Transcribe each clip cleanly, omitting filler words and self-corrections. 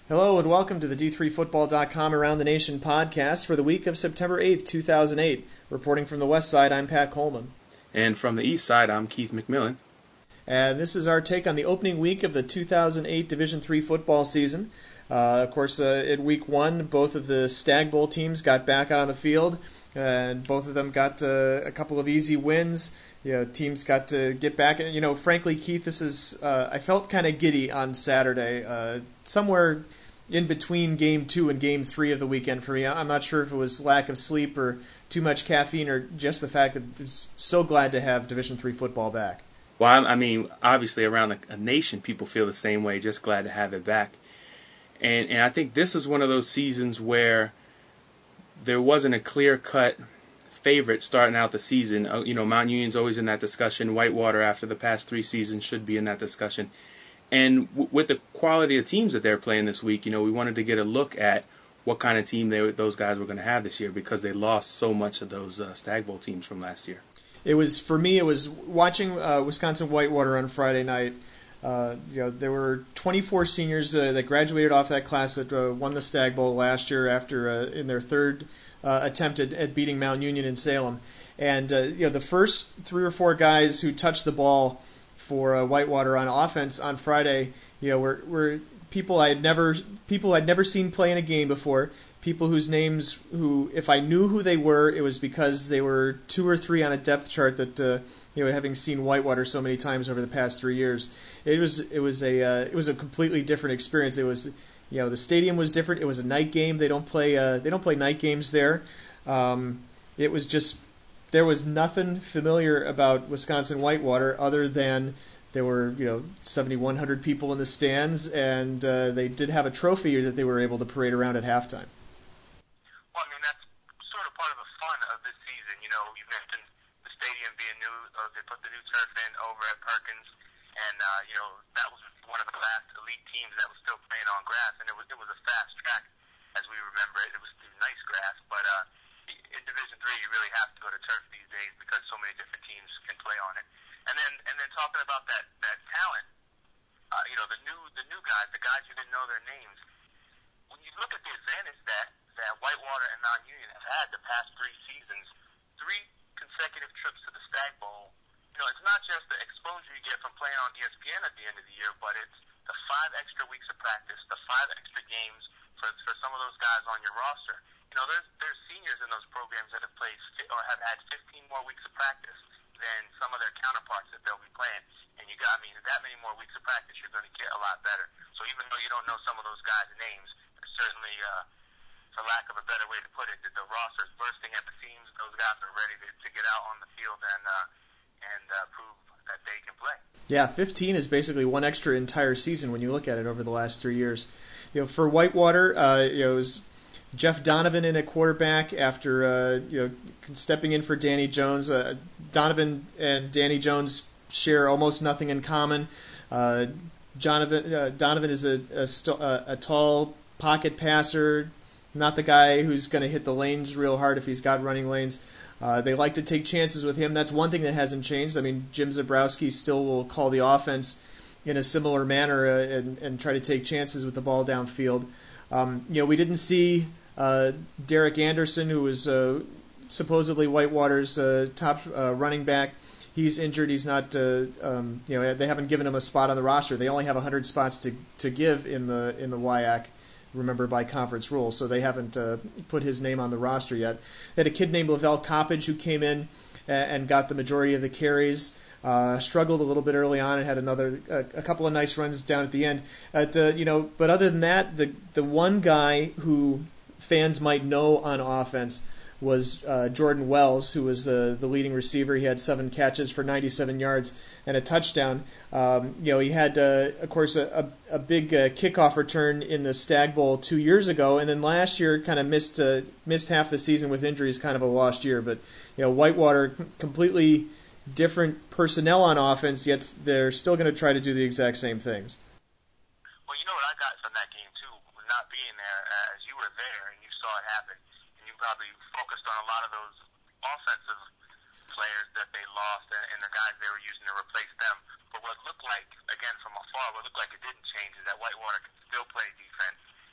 Hello and welcome to the D3Football.com Around the Nation podcast for the week of September 8th, 2008. Reporting from the west side, I'm Pat Coleman. And from the east side, I'm Keith McMillan. And this is our take on the opening week of the 2008 Division III football season. Of course, in week one, both of the Stag Bowl teams got back out on the field, and both of them got a couple of easy wins. Teams got to get back. Frankly, Keith, this is I felt kind of giddy on Saturday, somewhere in between Game 2 and Game 3 of the weekend for me. I'm not sure if it was lack of sleep or too much caffeine or just the fact that I was so glad to have Division III football back. Well, I mean, obviously around a nation, people feel the same way, just glad to have it back. And I think this is one of those seasons where there wasn't a clear-cut favorite starting out the season. Mount Union's always in that discussion. Whitewater, after the past 3 seasons, should be in that discussion. And with the quality of teams that they're playing this week, we wanted to get a look at what kind of team those guys were going to have this year because they lost so much of those Stag Bowl teams from last year. It was watching Wisconsin Whitewater on Friday night. There were 24 seniors that graduated off that class that won the Stag Bowl last year after in their third attempt at beating Mount Union in Salem. And the first 3 or 4 guys who touched the ball for Whitewater on offense on Friday, were people I'd never seen play in a game before. People whose names, if I knew who they were, it was because they were 2 or 3 on a depth chart that having seen Whitewater so many times over the past 3 years, it was a completely different experience. It was, the stadium was different. It was a night game. They don't play night games there. It was just, there was nothing familiar about Wisconsin Whitewater other than there were 7,100 people in the stands, and they did have a trophy that they were able to parade around at halftime. Well, I mean, that's sort of part of the fun of this season. You mentioned the stadium being new. They put the new turf in over at Perkins, and that was one of the last elite teams that was still playing on grass, and it was a fast track as we remember it. It was nice grass, but in Division III, you really have to go to turf these days because so many different teams can play on it. And then talking about that talent, the new guys, the guys you didn't know their names. When you look at the advantage that Whitewater and Mount Union have had the past 3 seasons, 3 consecutive trips to the Stag Bowl. It's not just the exposure you get from playing on ESPN at the end of the year, but it's the 5 extra weeks of practice, the 5 extra games for some of those guys on your roster. There's seniors in those programs that have played or have had 15 more weeks of practice than some of their counterparts that they'll be playing. And that many more weeks of practice, you're going to get a lot better. So even though you don't know some of those guys' names, there's certainly, for lack of a better way to put it, that the roster's bursting at the seams. Those guys are ready to get out on the field and prove that they can play. Yeah, 15 is basically one extra entire season when you look at it over the last 3 years. For Whitewater, it was Jeff Donovan in at quarterback after stepping in for Danny Jones. Donovan and Danny Jones share almost nothing in common. Donovan is a tall pocket passer, not the guy who's going to hit the lanes real hard if he's got running lanes. They like to take chances with him. That's one thing that hasn't changed. I mean, Jim Zabrowski still will call the offense in a similar manner and try to take chances with the ball downfield. We didn't see Derek Anderson, who was supposedly Whitewater's top running back. He's injured. He's not. They haven't given him a spot on the roster. They only have 100 spots to give in the WIAC. Remember, by conference rules, so they haven't put his name on the roster yet. They had a kid named Lavelle Coppage who came in and got the majority of the carries. Struggled a little bit early on and had a couple of nice runs down at the end. But other than that, the one guy who fans might know on offense was Jordan Wells, who was the leading receiver. He had 7 catches for 97 yards and a touchdown. He had, of course, a big kickoff return in the Stag Bowl 2 years ago, and then last year kind of missed half the season with injuries, kind of a lost year. But Whitewater, completely different personnel on offense, yet they're still going to try to do the exact same things. Well, what I got from that game, too, was not being there, as you were there and you saw it happen, and you probably focused on a lot of those offensive players that they lost and the guys they were using to replace them. But what looked like, again, from afar, what looked like it didn't change is that Whitewater could still play defense.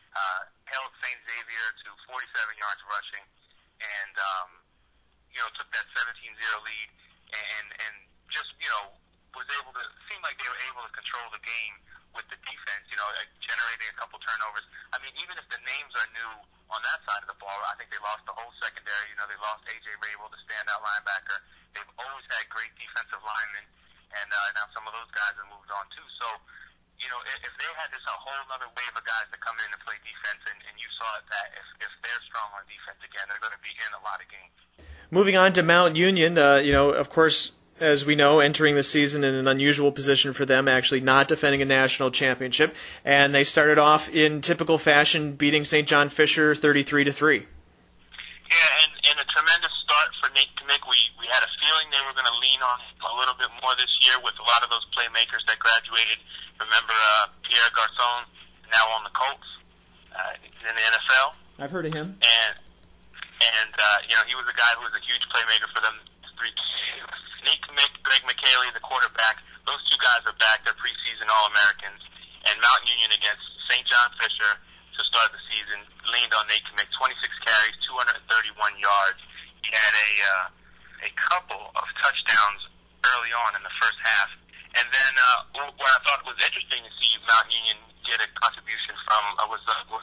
lead, and just was able to seem like they were able to control the game with the defense. Generating a couple turnovers. I mean, even if the names are new on that side of the ball, I think they lost the whole secondary. They lost A.J. Rabel, the standout linebacker. They've always had great defensive linemen, and now some of those guys have moved on too. So, if they had this a whole other wave of guys that come in and play defense, and you saw that if they're strong on defense again, they're going to be in a lot of games. Moving on to Mount Union, of course, as we know, entering the season in an unusual position for them, actually not defending a national championship, and they started off in typical fashion, beating St. John Fisher 33-3. Yeah, and a tremendous start for Nate Kmick. We had a feeling they were going to lean on a little bit more this year with a lot of those playmakers that graduated. Remember Pierre Garçon, now on the Colts, in the NFL. I've heard of him. And he was a guy who was a huge playmaker for them. Nate Kmick, Greg McKaylee, the quarterback, those two guys are back. They're preseason All-Americans. And Mount Union against St. John Fisher to start the season leaned on Nate Kmick, 26 carries, 231 yards. He had a couple of touchdowns early on in the first half. And then what I thought was interesting to see Mount Union get a contribution from I thought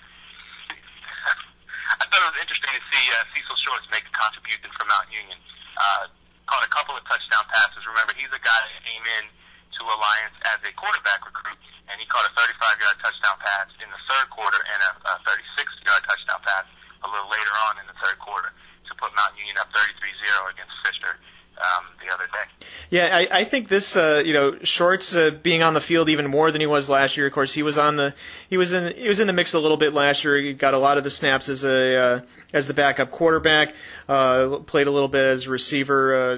it was interesting to see Cecil Shorts make a contribution from Mount Union. Caught a couple of touchdown passes. Remember, he's a guy that came in to Alliance as a quarterback recruit, and he caught a 35-yard touchdown pass in the third quarter and a 36-yard touchdown pass a little later on in the third quarter to put Mount Union up 33-0 against Fisher the other day. Yeah, I think this, Shorts being on the field even more than he was last year. Of course, he was in the mix a little bit last year. He got a lot of the snaps as the backup quarterback. Played a little bit as a receiver.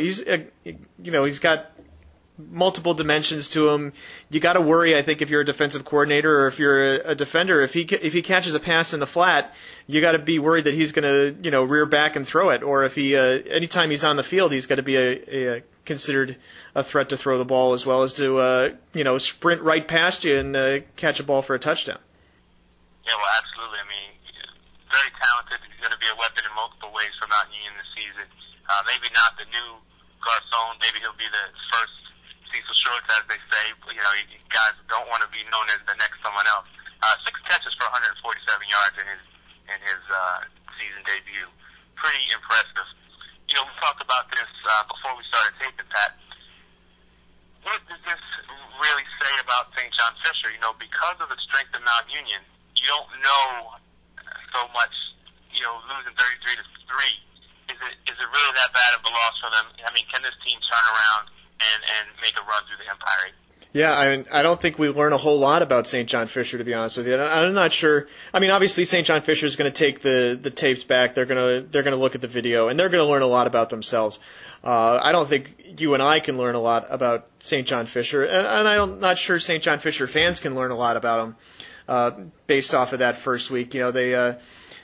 He's got multiple dimensions to him. You got to worry, I think, if you're a defensive coordinator or if you're a defender, if he catches a pass in the flat, you got to be worried that he's going to rear back and throw it, or if he anytime he's on the field, he's got to be considered a threat to throw the ball as well as to sprint right past you and catch a ball for a touchdown. Yeah, well, absolutely. I mean, very talented. He's going to be a weapon in multiple ways for Mount Union this season. Maybe not the new Garçon. Maybe he'll be the first Cecil Shorts, as they say. Guys don't want to be known as the next someone else. 6 catches for 147 yards in his season debut. Pretty impressive. We talked about this before we started taping, Pat. What does this really say about St. John Fisher? Because of the strength of Mount Union, you don't know so much. Losing 33-3, is it really that bad of a loss for them? I mean, can this team turn around and make a run through the Empire? Yeah, I don't think we learn a whole lot about St. John Fisher, to be honest with you. I'm not sure. I mean, obviously St. John Fisher is going to take the tapes back. They're going to look at the video, and they're going to learn a lot about themselves. I don't think you and I can learn a lot about St. John Fisher, and I'm not sure St. John Fisher fans can learn a lot about him based off of that first week. They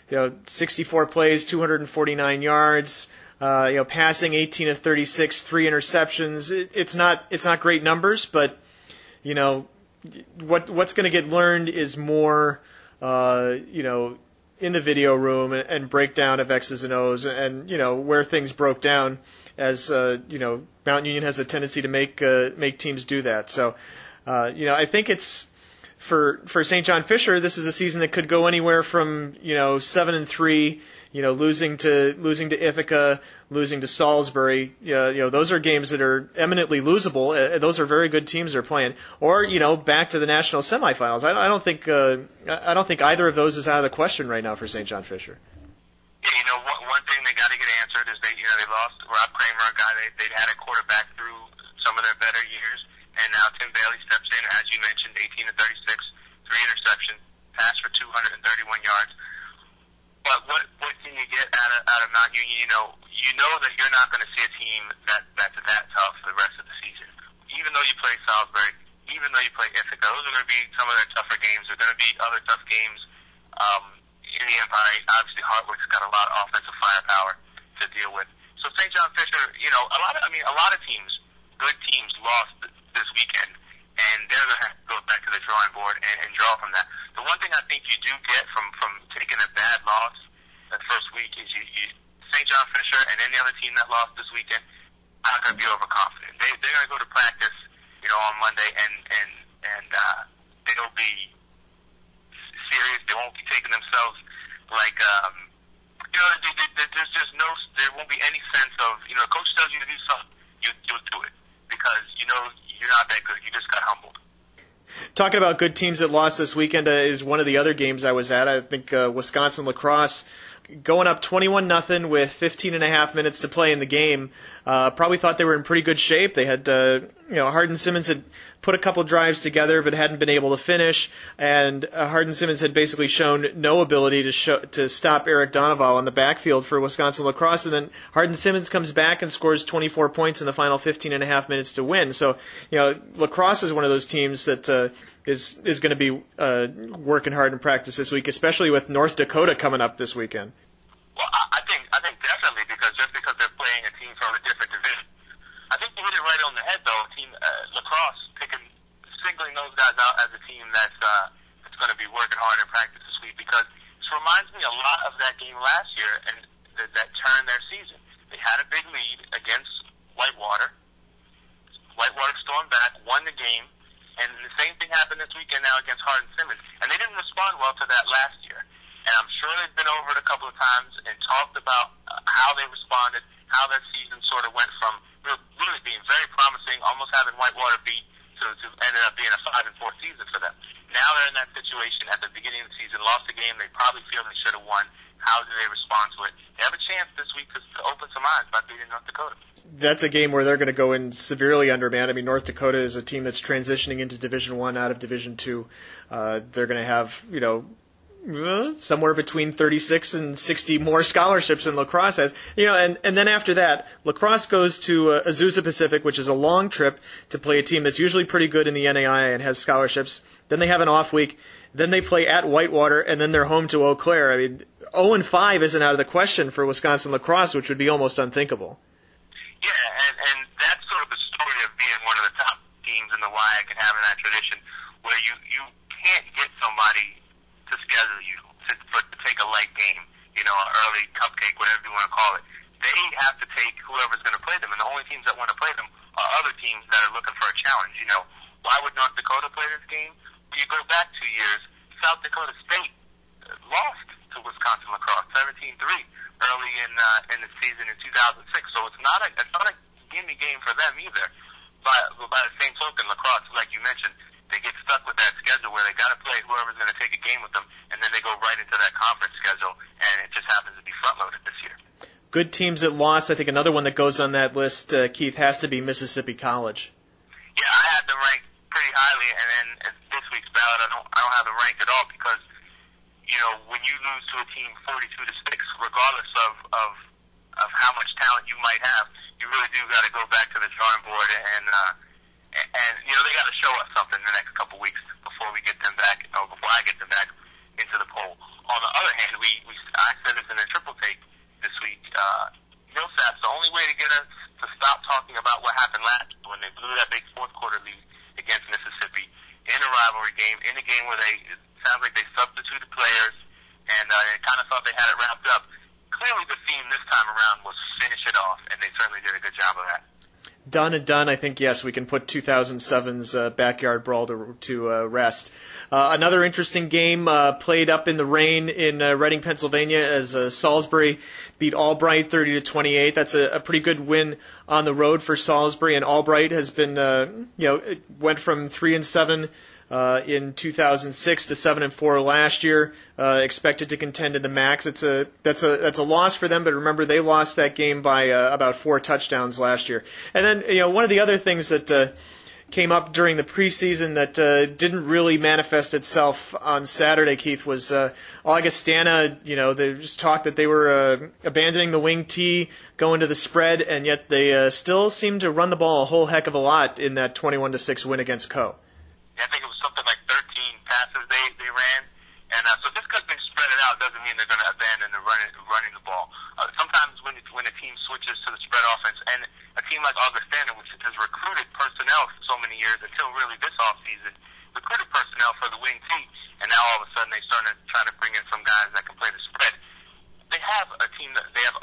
64 plays, 249 yards. Passing 18 of 36, 3 interceptions. It's not great numbers, but what's going to get learned is more, in the video room and breakdown of X's and O's and where things broke down. As Mount Union has a tendency to make teams do that. So, I think it's. For St. John Fisher, this is a season that could go anywhere from 7-3, losing to Ithaca, losing to Salisbury. Those are games that are eminently losable. Those are very good teams they're playing. Or back to the national semifinals. I don't think either of those is out of the question right now for St. John Fisher. Yeah, one thing they got to get answered is they lost Rob Kramer, a guy they'd had a quarterback through some of their better years. And now Tim Bailey steps in, as you mentioned, 18 of 36, 3 interceptions, pass for 231 yards. But what can you get out of Mount Union? You know that you're not going to see a team that's that tough for the rest of the season. Even though you play Salisbury, even though you play Ithaca, those are going to be some of their tougher games. There are going to be other tough games in the Empire. Obviously, Hartwick's got a lot of offensive firepower to deal with. So St. John Fisher, a lot of teams, good teams, lost this weekend, and they're going to have to go back to the drawing board and draw from that. The one thing I think you do get from taking a bad loss that first week is St. St. John Fisher and any other team that lost this weekend are not going to be overconfident. They're going to go to practice, on Monday, and they'll be serious. They won't be taking themselves like, there's just there won't be any sense of, coach tells you to do something, you'll do it because you're not that good. You just got humbled. Talking about good teams that lost this weekend is one of the other games I was at. I think Wisconsin lacrosse going up 21-0 with 15 and a half minutes to play in the game. Probably thought they were in pretty good shape. They had, Hardin-Simmons had put a couple drives together but hadn't been able to finish, and Hardin-Simmons had basically shown no ability to stop Eric Donoval on the backfield for Wisconsin lacrosse, and then Hardin-Simmons comes back and scores 24 points in the final 15 and a half minutes to win. So, lacrosse is one of those teams that is going to be working hard in practice this week, especially with North Dakota coming up this weekend. Well, I think definitely because they're playing a team from a different division. I think you hit it right on the head, though. Team lacrosse singling those guys out as a team that's going to be working hard in practice this week because this reminds me a lot of that game last year and that turned their season. They had a big lead against Whitewater. Whitewater stormed back, won the game, and the same thing happened this weekend now against Hardin-Simmons. And they didn't respond well to that last year. And I'm sure they've been over it a couple of times and talked about how they responded, how that season sort of went from really being very promising, almost having Whitewater beat, to ended up being a 5-4 season for them. Now they're in that situation at the beginning of the season, lost the game they probably feel they should have won. How do they respond to it? They have a chance this week to open some eyes by beating North Dakota. That's a game where they're going to go in severely undermanned. I mean, North Dakota is a team that's transitioning into Division I out of Division II. They're going to have, somewhere between 36 and 60 more scholarships than lacrosse has. And then after that, lacrosse goes to Azusa Pacific, which is a long trip to play a team that's usually pretty good in the NAIA and has scholarships. Then they have an off week. Then they play at Whitewater, and then they're home to Eau Claire. I mean, 0-5 isn't out of the question for Wisconsin lacrosse, which would be almost unthinkable. Yeah, and that's sort of the story of being one of the top teams in the WIAC and having that tradition where you can't get somebody to schedule you to take a light game, an early cupcake, whatever you want to call it. They have to take whoever's going to play them, and the only teams that want to play them are other teams that are looking for a challenge. Why would North Dakota play this game? When you go back 2 years, South Dakota State lost to Wisconsin lacrosse 17-3 early in the season in 2006. So it's not a gimme game for them either. By the same token, lacrosse, like you mentioned, they get stuck with that schedule where they got to play whoever's going to take a game with them, and then they go right into that conference schedule, and it just happens to be front-loaded this year. Good teams that lost. I think another one that goes on that list, Keith, has to be Mississippi College. Yeah, I had them ranked pretty highly, and then this week's ballot, I don't have them ranked at all because, when you lose to a team 42-6, regardless of how much talent you might have, you really do got to go back to the drawing board and they got to show us something in the next couple weeks before we get them back, before I get them back into the poll. On the other hand, I said this in a triple take this week. Millsap's the only way to get us to stop talking about what happened last when they blew that big fourth quarter lead against Mississippi in a rivalry game, in a game where it sounds like they substituted players and kind of thought they had it wrapped up. Clearly the theme this time around was finish it off, and they certainly did a good job of that. Done and done. I think, yes, we can put 2007's backyard brawl to rest. Another interesting game played up in the rain in Reading, Pennsylvania, as Salisbury beat Albright 30-28. That's a pretty good win on the road for Salisbury, and Albright has been, it went from 3-7 in 2006 to 7-4 last year. Expected to contend in the MAX. That's a loss for them, but remember they lost that game by about 4 touchdowns last year. And then one of the other things that came up during the preseason that didn't really manifest itself on Saturday, Keith, was Augustana. There was talk that they were abandoning the wing T, going to the spread, and yet they still seemed to run the ball a whole heck of a lot in that 21-6 win against Co. I think it was something like 13 passes they ran. And so just because they spread it out doesn't mean they're going to abandon the running the ball. Sometimes when a team switches to the spread offense, and a team like Augustana, which has recruited personnel for so many years until really this offseason, recruited personnel for the wing T, and now all of a sudden they started trying to bring in some guys that can play the spread. They have a team they have offensive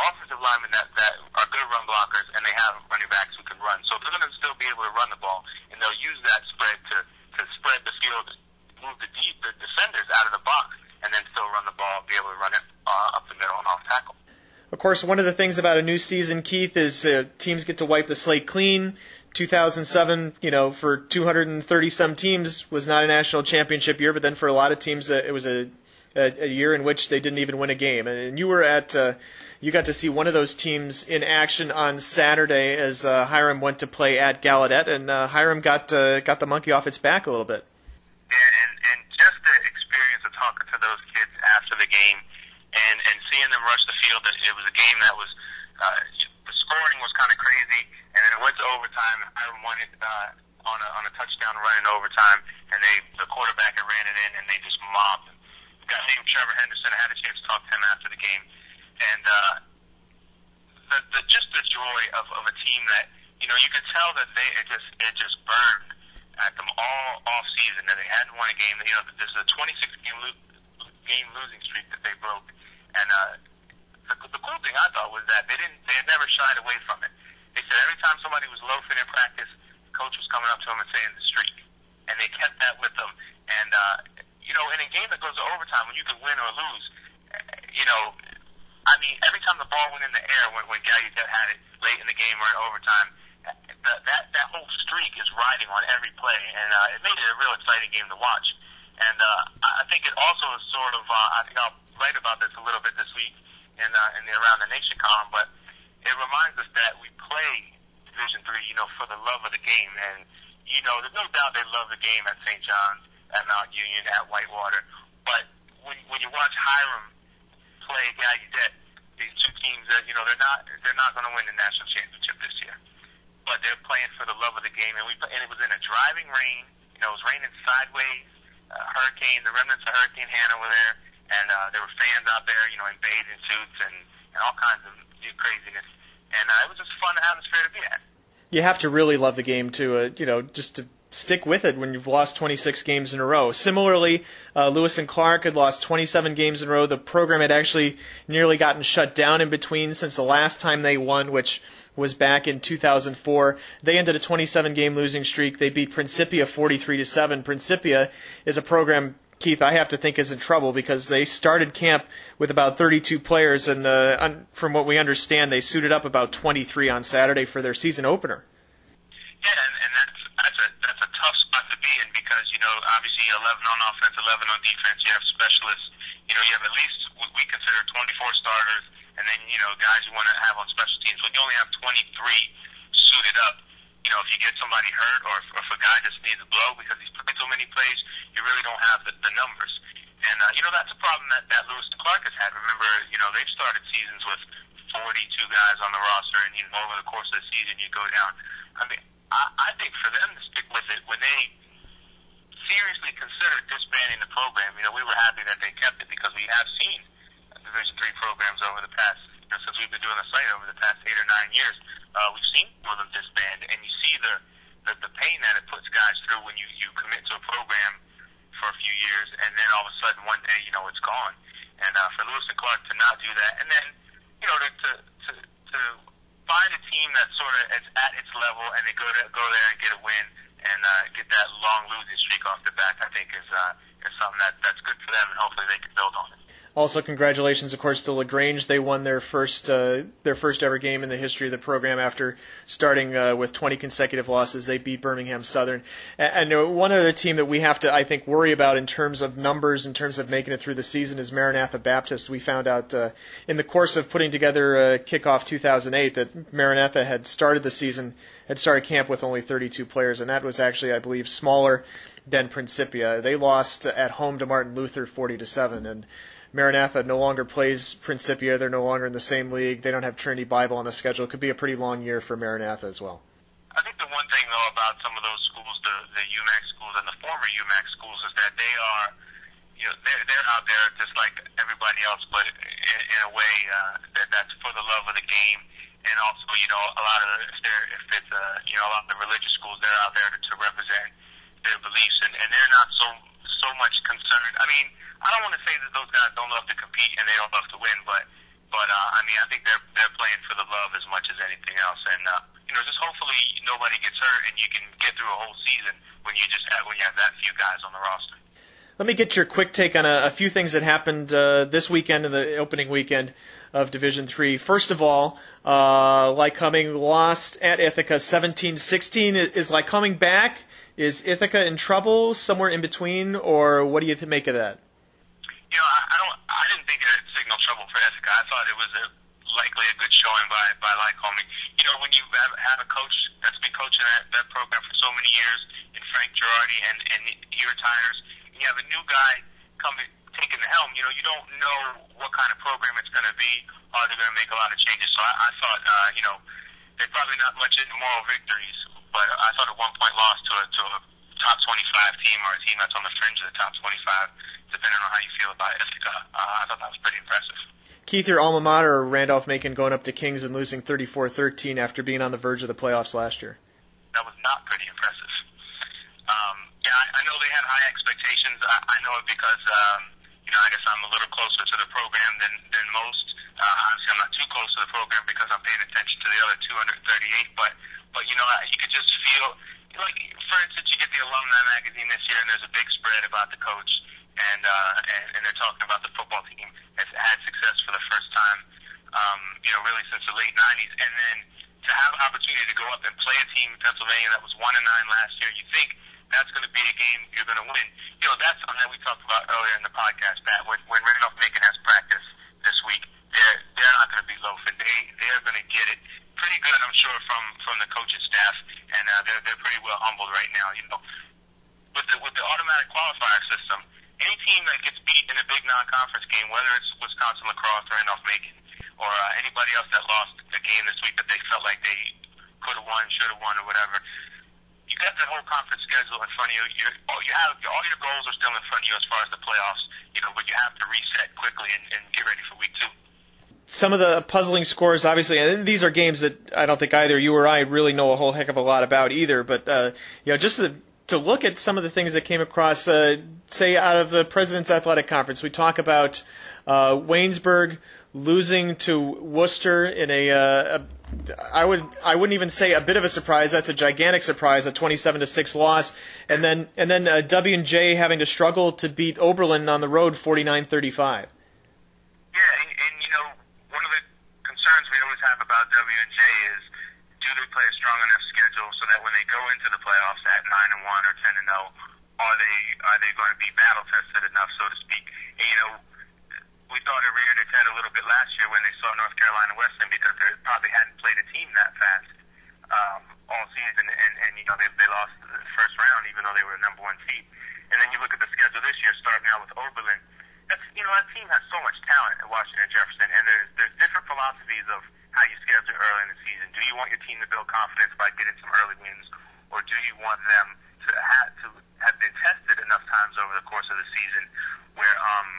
linemen that are good run blockers, and they have running backs who can run. So they're going to still be able to run the ball, and they'll use that spread to spread the field, move the defenders out of the box, and then still run the ball, be able to run it up the middle and off tackle. Of course, one of the things about a new season, Keith, is teams get to wipe the slate clean. 2007, for 230-some teams was not a national championship year, but then for a lot of teams, it was a year in which they didn't even win a game. And you were you got to see one of those teams in action on Saturday as Hiram went to play at Gallaudet, and Hiram got the monkey off its back a little bit. Yeah, and just the experience of talking to those kids after the game and seeing them rush the field, it was a game that was, the scoring was kind of crazy, and then it went to overtime. Hiram won it on a touchdown run in overtime, and the quarterback had ran it in, and they just mobbed him. A guy named Trevor Henderson, I had a chance to talk to him after the game, and just the joy of a team that, you could tell that it just burned at them all off season, that they hadn't won a game. This is a 26-game losing streak that they broke, and the cool thing I thought was that they had never shied away from it. They said every time somebody was loafing in practice, the coach was coming up to them and saying the streak, and they kept that with them. And in a game that goes to overtime, when you can win or lose, every time the ball went in the air when Gallaudet had it late in the game or in overtime, that whole streak is riding on every play, and it made it a real exciting game to watch. And I think it also is sort of, I think I'll write about this a little bit this week in the Around the Nation column, but it reminds us that we play Division III, for the love of the game. And, there's no doubt they love the game at St. John's, at Mount Union, at Whitewater. But when you watch Hiram play Gallaudet, these two teams that, they're not going to win the national championship this year. But they're playing for the love of the game. And it was in a driving rain. It was raining sideways. Hurricane, the remnants of Hurricane Hannah were there. And there were fans out there, in bathing suits and all kinds of craziness. And it was just a fun atmosphere to be at. You have to really love the game to, just to stick with it when you've lost 26 games in a row. Similarly, Lewis and Clark had lost 27 games in a row. The program had actually nearly gotten shut down in between since the last time they won, which was back in 2004. They ended a 27-game losing streak. They beat Principia 43-7. Principia is a program, Keith, I have to think is in trouble because they started camp with about 32 players, and from what we understand, they suited up about 23 on Saturday for their season opener. Yeah, and that's a tough spot to be in because, obviously 11 on offense, 11 on defense. You have specialists. You have at least what we consider 24 starters, and then, guys you want to have on special teams. When you only have 23 suited up, if you get somebody hurt or if a guy just needs a blow because he's played so many plays, you really don't have the numbers. And, that's a problem that Lewis and Clark has had. Remember, they've started seasons with 42 guys on the roster, and, over the course of the season you go down. I mean, I think for them to stick with it, when they seriously considered disbanding the program, we were happy that they kept it because we have seen Division III programs over the past, since we've been doing the site over the past 8 or 9 years, we've seen some of them disband, and you see the pain that it puts guys through when you commit to a program for a few years, and then all of a sudden one day, it's gone. And for Lewis and Clark to not do that, and then, to find a team that's sort of at its level and they go there and get a win and get that long losing streak off the back, I think is something that's good for them, and hopefully they can build on it. Also, congratulations, of course, to LaGrange. They won their first ever game in the history of the program after starting with 20 consecutive losses. They beat Birmingham Southern. And one other team that we have to, I think, worry about in terms of numbers, in terms of making it through the season, is Maranatha Baptist. We found out in the course of putting together Kickoff 2008 that Maranatha had started camp with only 32 players, and that was actually, I believe, smaller than Principia. They lost at home to Martin Luther 40-7, and Maranatha no longer plays Principia. They're no longer in the same league. They don't have Trinity Bible on the schedule. It could be a pretty long year for Maranatha as well. I think the one thing, though, about some of those schools, the UMAC schools and the former UMAC schools, is that they are, they're out there just like everybody else, but in a way that's for the love of the game. And also, a lot of a lot of the religious schools, they're out there to represent their beliefs, and they're not so much concerned. I mean, I don't want to say that those guys don't love to compete and they don't love to win, but But I mean, I think they're playing for the love as much as anything else, and just hopefully nobody gets hurt and you can get through a whole season when you have that few guys on the roster. Let me get your quick take on a few things that happened this weekend and the opening weekend of Division III. First of all, Lycoming lost at Ithaca 17-16. Is Lycoming back? Is Ithaca in trouble, somewhere in between, or what do you make of that? I didn't think it signaled trouble for Ithaca. I thought it was likely a good showing by Lycoming. When you have a coach that's been coaching that program for so many years, in Frank Girardi, and he retires, and you have a new guy taking the helm, you don't know what kind of program it's going to be. Are they going to make a lot of changes? So I thought, they're probably not much into moral victories, but I thought a 1-point loss to a top 25 team or a team that's on the fringe of the top 25, depending on how you feel about Ithaca, I thought that was pretty impressive. Keith, your alma mater, Randolph-Macon, going up to Kings and losing 34-13 after being on the verge of the playoffs last year. That was not pretty impressive. I know they had high expectations. I know it because, I guess I'm a little closer to the program than most. Obviously, I'm not too close to the program because I'm paying attention to the other 238. But you could just feel, for instance, you get the alumni magazine this year, and there's a big spread about the coach, and they're talking about the football team has had success for the first time, really since the late 90s. And then to have an opportunity to go up and play a team in Pennsylvania that was 1-9 last year, you think that's going to be a game you're going to win. That's something that we talked about earlier in the podcast, Pat. When Randolph-Macon has practice this week, they're not going to be loafing. They're going to get it pretty good, I'm sure, from the coaching staff, and they're pretty well humbled right now. With the automatic qualifier system, any team that gets beat in a big non-conference game, whether it's Wisconsin Lacrosse or Randolph-Macon, or anybody else that lost a game this week that they felt like they could have won, should have won, or whatever, you got that whole conference schedule in front of you. All your goals are still in front of you as far as the playoffs, but you have to reset quickly and get ready for week 2. Some of the puzzling scores, obviously, and these are games that I don't think either you or I really know a whole heck of a lot about either, but just to look at some of the things that came across, say, out of the President's Athletic Conference. We talk about Waynesburg losing to Worcester in I wouldn't even say a bit of a surprise. That's a gigantic surprise, a 27-6 loss, and then W&J having to struggle to beat Oberlin on the road 49-35. Yeah, and one of the concerns we always have about W&J is, do they play a strong enough schedule so that when they go into the playoffs at 9-1 or 10-0, are they going to be battle tested enough, so to speak? And, we thought it reared its head a little bit last year when they saw North Carolina Western, because they probably hadn't played a team that fast all season, and they lost the first round even though they were the number 1 seed. And then you look at the schedule this year, starting out with Oberlin. That team has so much talent at Washington Jefferson, and there's different philosophies of how you schedule early in the season. Do you want your team to build confidence by getting some early wins, or do you want them to have been tested enough times over the course of the season where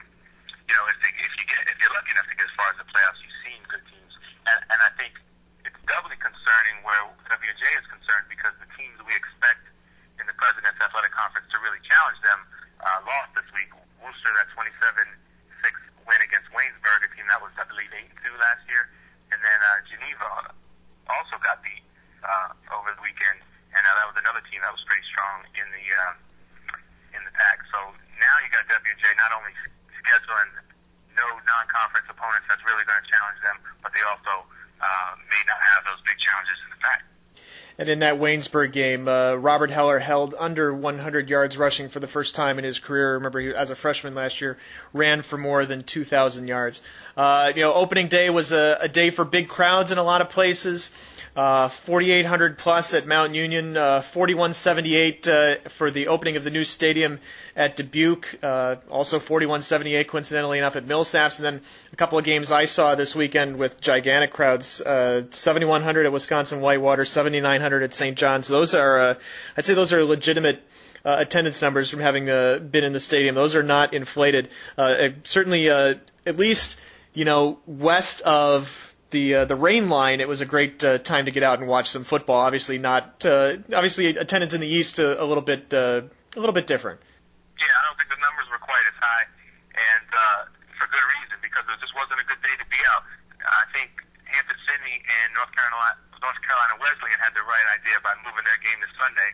if you're lucky enough to get as far as the playoffs, you've seen good teams. And I think it's doubly concerning where W&J is concerned, because the teams we expect in the President's Athletic Conference to really challenge them lost this week. Worcester, that 27-6 win against Waynesburg, a team that was, I believe, 8-2 last year. And then Geneva also got beat over the weekend, and that was another team that was pretty strong in the pack. So now you got W&J not only scheduling no non-conference opponents that's really going to challenge them, but they also may not have those big challenges in the pack. And in that Waynesburg game, Robert Heller held under 100 yards rushing for the first time in his career. Remember, he, as a freshman last year, ran for more than 2,000 yards. Opening day was a day for big crowds in a lot of places. 4,800 plus at Mount Union, 4,178 for the opening of the new stadium at Dubuque, also 4,178 coincidentally enough at Millsaps, and then a couple of games I saw this weekend with gigantic crowds, 7,100 at Wisconsin Whitewater, 7,900 at St. John's. Those are, I'd say those are legitimate attendance numbers from having been in the stadium. Those are not inflated. Certainly, at least, west of the rain line, it was a great time to get out and watch some football. Obviously attendance in the East a little bit different. Yeah, I don't think the numbers were quite as high, and for good reason, because it just wasn't a good day to be out. Wesleyan had the right idea by moving their game to Sunday.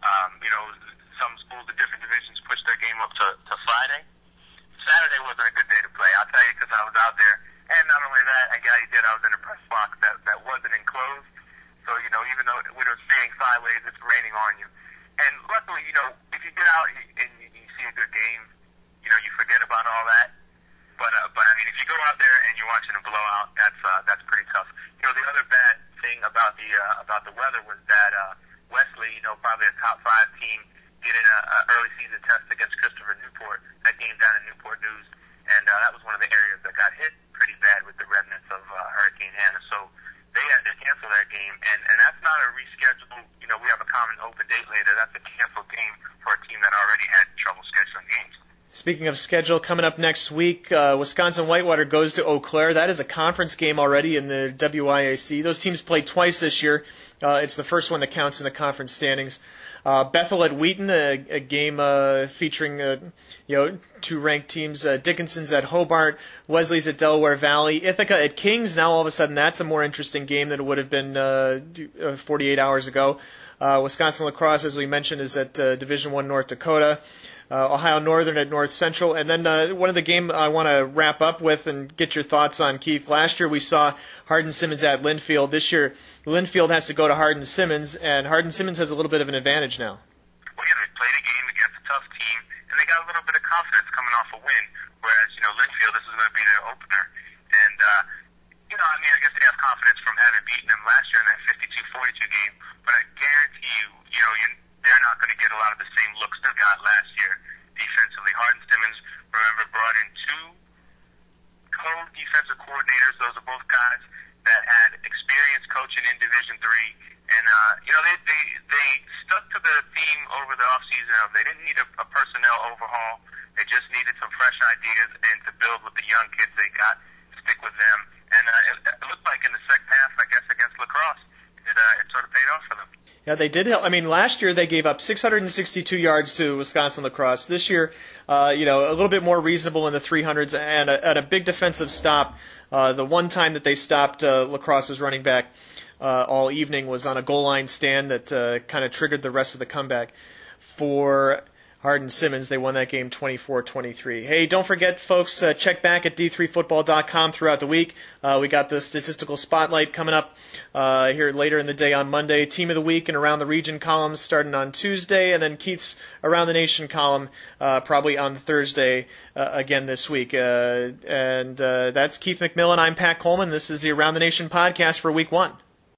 Some schools in different divisions pushed their game up to Friday. Saturday wasn't a good day to play. I'll tell you because I was out there. And not only that, I was in a press box that wasn't enclosed. So, even though when it was raining sideways, it's raining on you. And luckily, if you get out and you see a good game, you forget about all that. But I mean, if you go out there and you're watching a blowout, that's pretty tough. The other bad thing about the weather was that Wesley, probably a top 5 team, did an early season test against Christopher Newport. That game down in Newport News, and that was one of the areas that got hit pretty bad with the remnants of Hurricane Hannah. So they had to cancel that game, and that's not a reschedule. We have a common open date later. That's a canceled game for a team that already had trouble scheduling games. Speaking of schedule, coming up next week, Wisconsin Whitewater goes to Eau Claire. That is a conference game already in the WIAC. Those teams played twice this year. It's the first one that counts in the conference standings. Bethel at Wheaton, a game featuring 2 ranked teams. Dickinson's at Hobart. Wesley's at Delaware Valley. Ithaca at Kings. Now all of a sudden that's a more interesting game than it would have been 48 hours ago. Wisconsin Lacrosse, as we mentioned, is at Division I North Dakota. Ohio Northern at North Central. And then one of the game I want to wrap up with and get your thoughts on, Keith. Last year we saw Hardin-Simmons at Linfield. This year Linfield has to go to Hardin-Simmons, and Hardin-Simmons has a little bit of an advantage now. Well, yeah, they played a game against a tough team, and they got a little bit of confidence coming off a win, whereas, Linfield, this is going to be their opener. And, I guess they have confidence from having beaten them last year in that 52-42 game, but I guarantee you, they're not going to get a lot of the same looks they got last year defensively. Hardin-Simmons, remember, brought in 2 co-defensive coordinators. Those are both guys that had experience coaching in Division III. And, they stuck to the theme over the offseason of they didn't need a personnel overhaul. They just needed some fresh ideas and to build with the young kids they got, stick with them. And it looked like in the second half, I guess, against Lacrosse, it sort of paid off for them. Yeah, they did help. I mean, last year they gave up 662 yards to Wisconsin Lacrosse. This year, a little bit more reasonable in the 300s and at a big defensive stop. The one time that they stopped Lacrosse's running back all evening was on a goal line stand that kind of triggered the rest of the comeback for Hardin-Simmons. They won that game 24-23. Hey, don't forget, folks, check back at d3football.com throughout the week. We got the statistical spotlight coming up here later in the day on Monday. Team of the Week and Around the Region columns starting on Tuesday, and then Keith's Around the Nation column probably on Thursday again this week. And that's Keith McMillan. I'm Pat Coleman. This is the Around the Nation podcast for Week 1.